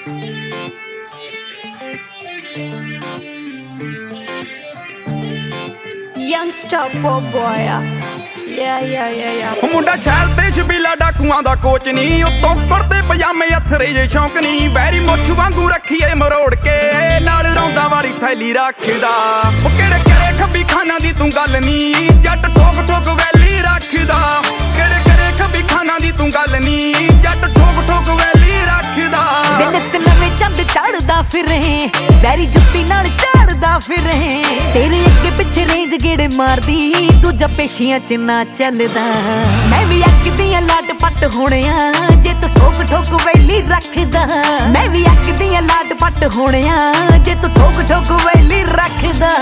Youngster boy, yeah. ਮੁੰਡਾ ਸ਼ਹਿਰ ਤੇ ਸ਼ਬੀਲਾ ਡਾਕੂਆਂ ਦਾ ਕੋਚ ਨਹੀਂ, ਉੱਤੋਂ ਕੁੜਤੇ ਪਜਾਮੇ ਅਥਰੇ ਜੇ ਸ਼ੌਂਕ ਨਹੀਂ। ਵੈਰੀ ਮੁੱਛ ਵਾਂਗੂ ਰੱਖੀਏ ਮਰੋੜ ਕੇ, ਨਾਲ ਰੌਂਦਾ ਵਾਲੀ ਥੈਲੀ ਰੱਖਦਾ। ਉਹ ਕਿਹੜੇ ਕਿਹੜੇ ਖੱਬੀ ਖਾਨਾ ਦੀ ਤੂੰ ਗੱਲ ਨਹੀਂ, ਜੱਟ ਠੋਕ ਠੋਕ ਵੈਲੀ ਰੱਖਦਾ। ਕਿਹੜੇ ਕਿਹੜੇ ਖੱਬੀ ਖਾਨਾ ਦੀ ਤੂੰ ਗੱਲ ਨਹੀਂ, ਜੱਟ ਠੋਕ ਠੋਕ ਵੈਲੀ ਰੱਖਦਾ। ਨਿੱਤ ਨਵੇਂ ਚੰਦ ਚੜਦਾ ਫਿਰੇ, ਵੈਰੀ ਜੁੱਤੀ ਨਾਲ ਝਾੜਦਾ ਫਿਰੇ। ਤੇਰੇ ਅੱਗੇ ਪਿੱਛੇ ਰੇਂਜ ਗੇੜੇ ਮਾਰਦੀ, ਦੂਜਾ ਪੇਸ਼ੀਆਂ ਚ ਨਾ ਚੱਲਦਾ। ਮੈਂ ਵੀ ਅੱਗ ਦੀਆਂ ਲਾਟ ਪੱਟ ਹੋਣਿਆ, ਜੇ ਤੂੰ ਠੋਕ ਠੋਕ ਵੈਲੀ ਰੱਖਦਾ। ਮੈਂ ਵੀ ਅੱਗ ਦੀਆਂ ਲਾਟ ਪੱਟ ਹੋਣਿਆ, ਜੇ ਤੂੰ ਠੋਕ ਠੋਕ ਵੈਲੀ ਰੱਖਦਾ।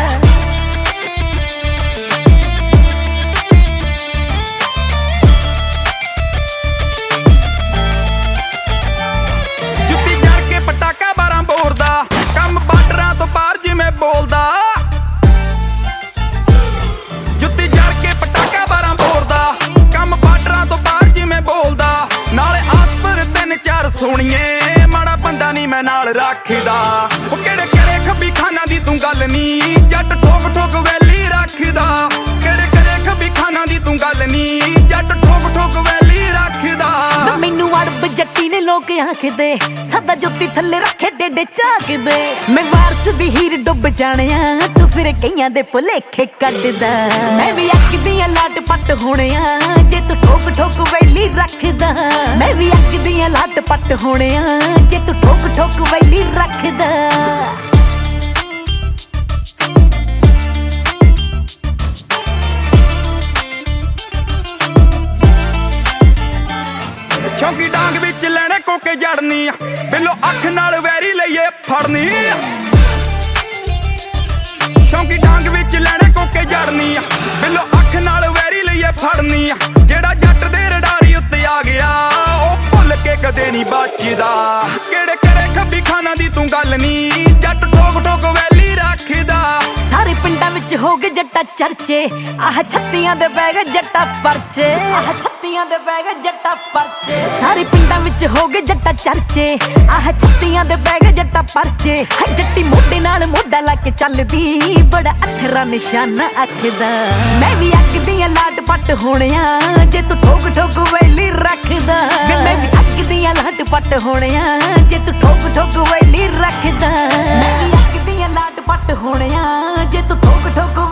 ਪਟਾਕਾ 12 ਬੋਰ ਦਾ ਕੰਮ, ਬਾਰਡਰਾਂ ਤੋਂ ਪਾਰ ਜਿਵੇਂ ਬੋਲਦਾ। ਜੁੱਤੀ ਜੜ ਕੇ ਪਟਾਕਾ 12 ਬੋਰ ਦਾ ਕੰਮ, ਬਾਰਡਰਾਂ ਤੋਂ ਪਾਰ ਜਿਵੇਂ ਬੋਲਦਾ। ਨਾਲੇ ਆਸਪਰ 3-4 ਸੋਹਣੀਏ, ਮਾੜਾ ਬੰਦਾ ਨਹੀਂ ਮੈਂ ਨਾਲ ਰੱਖਦਾ। ਉਹ ਕਿਹੜੇ ਕਿਹੜੇ ਖੱਬੀ ਖਾਨਾ ਦੀ ਤੂੰ ਗੱਲ ਨਹੀਂ, ਜੱਟ ਠੋਕ ਠੋਕ ਵੈਲੀ ਰੱਖਦਾ। ਕਿਹੜੇ ਕਿਹੜੇ ਖੱਬੀ ਖਾਨਾ ਦੀ ਤੂੰ ਗੱਲ ਨਹੀਂ, ਜੱਟ ਠੋਕ ਠੋਕ ਵੈਲੀ ਰੱਖਦਾ। ਮੈਨੂੰ ਅੜਬ ਜੱਟੀ ਨੇ ਲੋਕ ਆਖਦੇ, ਸਦਾ ਜੁੱਤੀ ਥੱਲੇ ਰੱਖੇ ਡੇਡੇ ਝਾਕਦੇ। ਮੈਂ ਵਾਰਸ ਦੀ ਹੀਰ ਡੁੱਬ ਜਾਣਿਆ, ਤੂੰ ਫਿਰ ਕਈਆਂ ਦੇ ਭੁਲੇਖੇ ਕੱਢਦਾ। ਮੈਂ ਵੀ ਅੱਗ ਦੀਆਂ ਲਾਟ ਪੱਟ ਹੋਣਿਆ, ਜੇ ਤੂੰ ਠੋਕ ਠੋਕ ਵੈਲੀ ਰੱਖਦਾ। ਮੈਂ ਵੀ ਅੱਗ ਦੀਆਂ ਲਾਟ ਪੱਟ ਹੋਣਿਆ, ਜੇ ਤੂੰ ਠੋਕ ਠੋਕ ਵੈਲੀ ਰੱਖਦਾ। ਸ਼ੌਂਕੀ ਡਾਂਗ ਵਿੱਚ ਲੈਣੇ ਕੋਕੇ ਜੜਨੀ ਆ, ਬਿੱਲੋ ਅੱਖ ਨਾਲ ਵੈਰੀ ਲਈਏ ਫੜਨੀ ਆ। ਸ਼ੌਂਕੀ ਡਾਂਗ ਵਿੱਚ ਲੈਣੇ ਕੋਕੇ ਜੜਨੀ ਆ, ਬਿੱਲੋ ਅੱਖ ਨਾਲ ਵੈਰੀ ਲਈਏ ਫੜਨੀ ਆ। ਜਿਹੜਾ ਜੱਟ ਦੇ ਰਡਾਰੀ ਉੱਤੇ ਆ ਗਿਆ, ਉਹ ਭੁੱਲ ਕੇ ਕਦੇ ਨਹੀਂ ਬਚਦਾ। ਕਿਹੜੇ ਕਿਹੜੇ ਖੱਬੀ ਖਾਨਾ ਦੀ ਤੂੰ ਗੱਲ ਨਹੀਂ, ਜੱਟ ਠੋਕ ਠੋਕ ਵੈਲੀ ਰੱਖਦਾ। ਸਾਰੇ ਪਿੰਡਾਂ ਵਿੱਚ ਹੋ ਗਏ ਜੱਟਾ ਚਰਚੇ, ਆਹ ਛੱਤੀਆਂ ਦੇ ਪੈ ਗਏ ਜੱਟਾ ਪਰਚੇ। ਆਹ ਛੱਤੀਆਂ ਦੇ ਪੈ ਗਏ ਜੱਟਾ ਪਰਚੇ। ਸਾਰੇ ਪਿੰਡਾਂ ਵਿੱਚ ਹੋ ਗਏ ਜੱਟਾ ਚਰਚੇ, ਆਹ ਛੱਤੀਆਂ ਦੇ ਪੈ ਗਏ ਜੱਟਾ ਪਰਚੇ। ਜੱਟੀ ਮੋਢੇ ਨਾਲ ਮੋਢਾ ਲਾ ਕੇ ਚੱਲਦੀ, ਬੜਾ ਅਥਰਾ ਨਿਸ਼ਾਨਾ ਅੱਖ ਦਾ। ਮੈਂ ਵੀ ਅੱਗ ਦੀਆਂ ਲਾਟ ਪੱਟ ਹੋਣਿਆ, ਜੇ ਤੂੰ ਠੋਕ ਠੋਕ ਵੈਲੀ ਰੱਖਦਾ। ਮੈਂ ਵੀ ਅੱਗ ਦੀਆਂ ਲਾਟ ਪੱਟ ਹੋਣਿਆ, ਜੇ ਤੂੰ ਠੋਕ ਠੋਕ ਵੈਲੀ ਰੱਖਦਾ। ਮੈਂ ਵੀ ਅੱਗ ਦੀਆਂ ਲਾਟ ਪੱਟ ਹੋਣਿਆ, ਜੇ ਤੂੰ ਠੋਕ ਠੋਕ